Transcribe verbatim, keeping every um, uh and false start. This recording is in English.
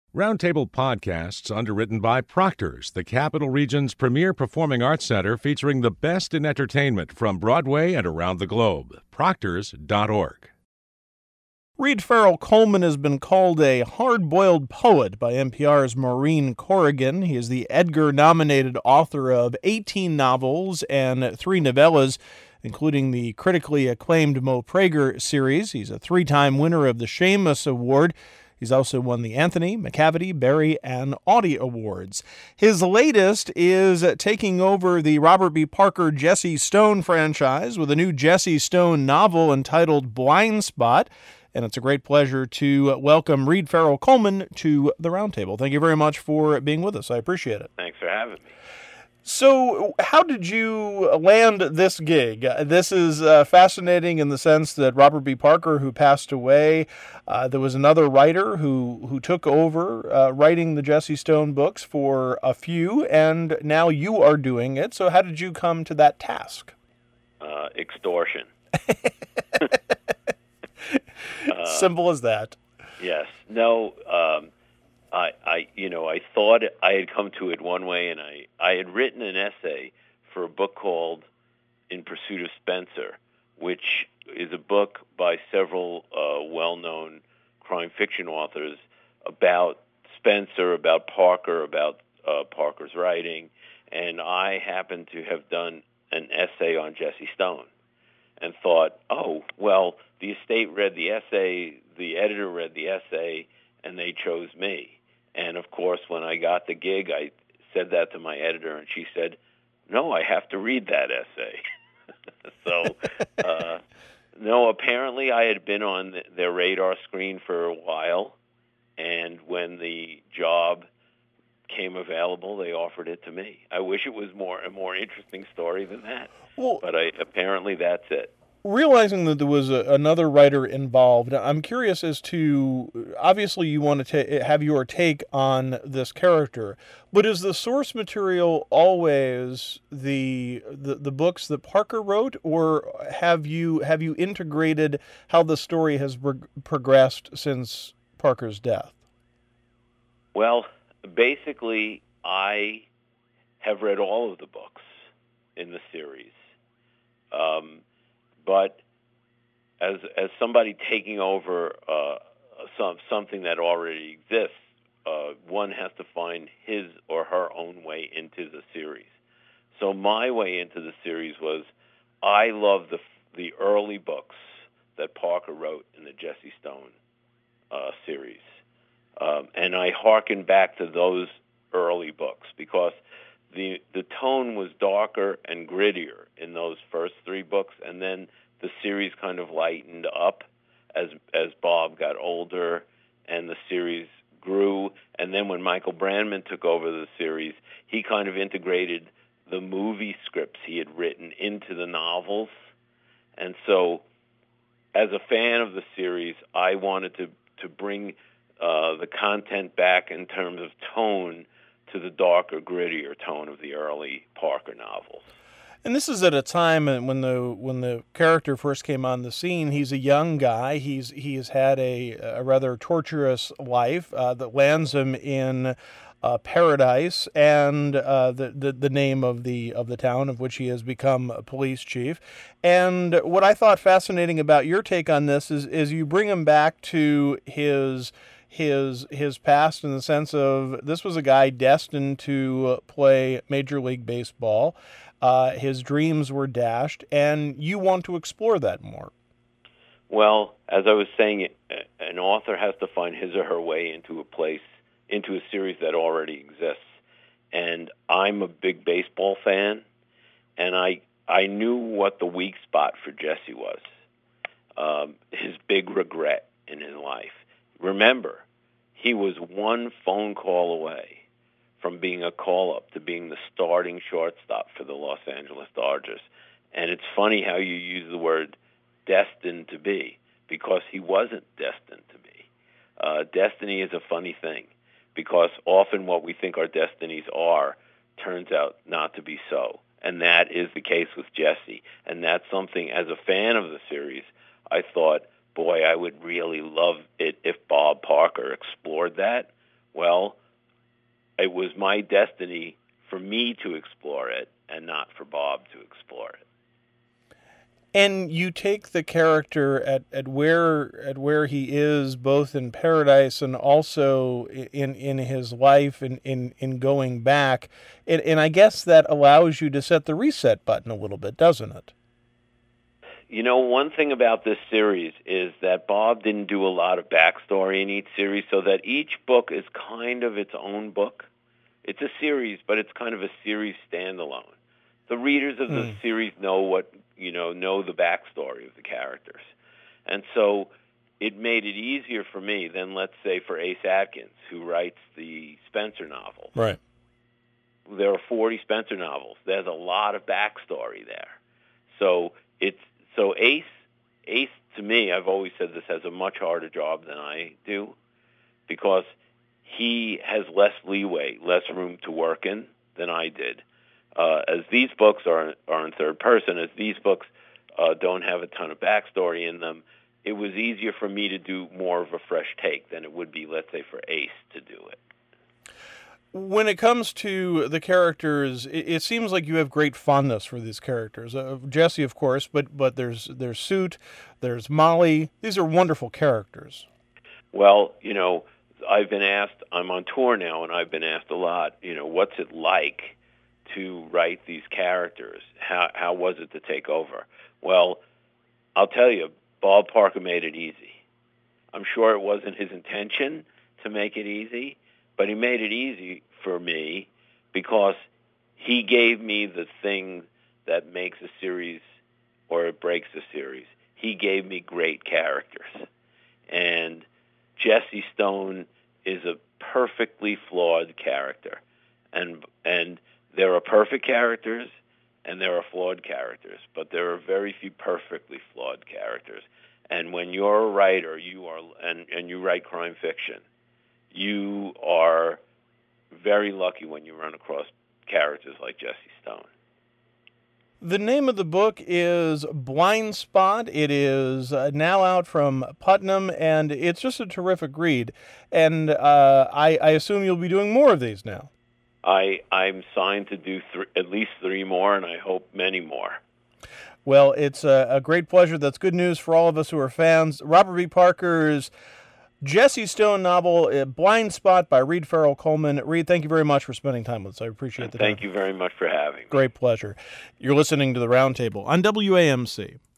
Roundtable Podcasts underwritten by Proctor's, the Capital Region's premier performing arts center featuring the best in entertainment from Broadway and around the globe. Proctors dot org. Reed Farrell Coleman has been called a hard-boiled poet by N P R's Maureen Corrigan. He is the Edgar-nominated author of eighteen novels and three novellas, including the critically acclaimed Mo Prager series. He's a three-time winner of the Shamus Award. He's also won the Anthony, McCavity, Barry, and Audie Awards. His latest is taking over the Robert B. Parker Jesse Stone franchise with a new Jesse Stone novel entitled Blind Spot. And it's a great pleasure to welcome Reed Farrell Coleman to the Roundtable. Thank you very much for being with us. I appreciate it. Thanks for having me. So how did you land this gig? This is uh, fascinating in the sense that Robert B. Parker, who passed away, uh, there was another writer who, who took over uh, writing the Jesse Stone books for a few, and now you are doing it. So how did you come to that task? Uh, extortion. uh, Simple as that. Yes. No, um, I, I, you know, I thought I had come to it one way, and I, I had written an essay for a book called In Pursuit of Spencer, which is a book by several uh, well-known crime fiction authors about Spencer, about Parker, about uh, Parker's writing, and I happened to have done an essay on Jesse Stone and thought, oh, well, the estate read the essay, the editor read the essay, and they chose me. And, of course, when I got the gig, I said that to my editor, and she said, no, I have to read that essay. so, uh, no, apparently I had been on their radar screen for a while, and when the job came available, they offered it to me. I wish it was more a more interesting story than that, well, but I, apparently that's it. Realizing that there was a, another writer involved, I'm curious as to, obviously you want to ta- have your take on this character, but is the source material always the, the the books that Parker wrote, or have you have you integrated how the story has pro- progressed since Parker's death? Well, basically, I have read all of the books in the series. Um, But as as somebody taking over uh, some something that already exists, uh, one has to find his or her own way into the series. So my way into the series was I love the the early books that Parker wrote in the Jesse Stone uh, series, um, and I hearken back to those early books because the the tone was darker and grittier in those first three books, and then the series kind of lightened up as as Bob got older and the series grew. And then when Michael Brandman took over the series, he kind of integrated the movie scripts he had written into the novels. And so as a fan of the series, I wanted to, to bring uh, the content back in terms of tone to the darker, grittier tone of the early Parker novels. And this is at a time when the when the character first came on the scene. He's a young guy. He's he has had a, a rather torturous life uh, that lands him in uh, paradise, and uh, the, the the name of the of the town of which he has become a police chief. And what I thought fascinating about your take on this is is you bring him back to his. his his past in the sense of this was a guy destined to play Major League Baseball. Uh, his dreams were dashed, and you want to explore that more. Well, as I was saying, an author has to find his or her way into a place, into a series that already exists. And I'm a big baseball fan, and I I knew what the weak spot for Jesse was, um, his big regret in his life. Remember, he was one phone call away from being a call-up to being the starting shortstop for the Los Angeles Dodgers. And it's funny how you use the word destined to be, because he wasn't destined to be. Uh, destiny is a funny thing, because often what we think our destinies are turns out not to be so. And that is the case with Jesse. And that's something, as a fan of the series, I thought, boy, I would really love it if Bob Parker explored that Well, it was my destiny for me to explore it and not for Bob to explore it. And you take the character at, at where at where he is, both in Paradise and also in in his life and in, in going back. And, and I guess that allows you to set the reset button a little bit, doesn't it? You know, one thing about this series is that Bob didn't do a lot of backstory in each series, so that each book is kind of its own book. It's a series, but it's kind of a series standalone. The readers of the mm. series know what, you know, know the backstory of the characters. And so it made it easier for me than, let's say, for Ace Atkins, who writes the Spencer novels. Right. There are forty Spencer novels. There's a lot of backstory there. So it's so Ace, Ace to me, I've always said this, has a much harder job than I do, because he has less leeway, less room to work in than I did. Uh, as these books are are in third person, as these books uh, don't have a ton of backstory in them, it was easier for me to do more of a fresh take than it would be, let's say, for Ace to do it. When it comes to the characters, it, it seems like you have great fondness for these characters. Uh, Jesse, of course, but but there's there's Soot, there's Molly. These are wonderful characters. Well, you know, I've been asked, I'm on tour now, and I've been asked a lot, you know, what's it like to write these characters? How how was it to take over? Well, I'll tell you, Bob Parker made it easy. I'm sure it wasn't his intention to make it easy, but he made it easy for me because he gave me the thing that makes a series or it breaks a series. He gave me great characters. And Jesse Stone is a perfectly flawed character. And and there are perfect characters and there are flawed characters, but there are very few perfectly flawed characters. And when you're a writer, you are and, and you write crime fiction, you are very lucky when you run across characters like Jesse Stone. The name of the book is Blind Spot. It is uh, now out from Putnam, and it's just a terrific read. And uh, I, I assume you'll be doing more of these now. I, I'm signed to do th- at least three more, and I hope many more. Well, it's a, a great pleasure. That's good news for all of us who are fans. Robert B. Parker's Jesse Stone novel, Blind Spot by Reid Farrell Coleman. Reid, thank you very much for spending time with us. I appreciate and the thank time. you very much for having me. Great pleasure. You're listening to The Roundtable on W A M C.